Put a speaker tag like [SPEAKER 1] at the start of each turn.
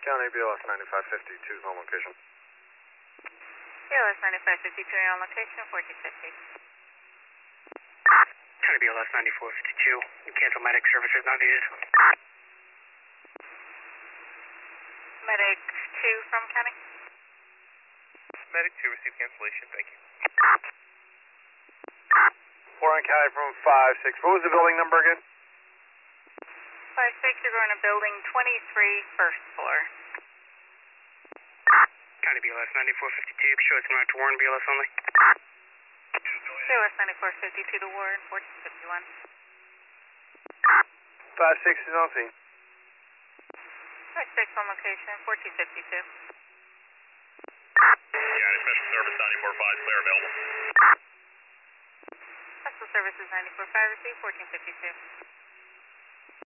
[SPEAKER 1] County BLS 9552 is on location.
[SPEAKER 2] BLS 9552 on location, 1450.
[SPEAKER 3] County BLS 9452. Cancel medic services not needed.
[SPEAKER 2] Medic 2 from County.
[SPEAKER 3] Medic 2 received cancellation, thank you.
[SPEAKER 1] 4 on County from 5-6. What was the building number again?
[SPEAKER 2] 5-6, you're going to building 23, first floor.
[SPEAKER 3] County BLS 9452, show it's going to Warren BLS only.
[SPEAKER 2] BLS 9452 to Warren, 1451.
[SPEAKER 1] 5-6 is on scene.
[SPEAKER 2] 5-6 on location, 1452.
[SPEAKER 4] County Special Service 945, clear available.
[SPEAKER 2] Special Services 945, receive 1452.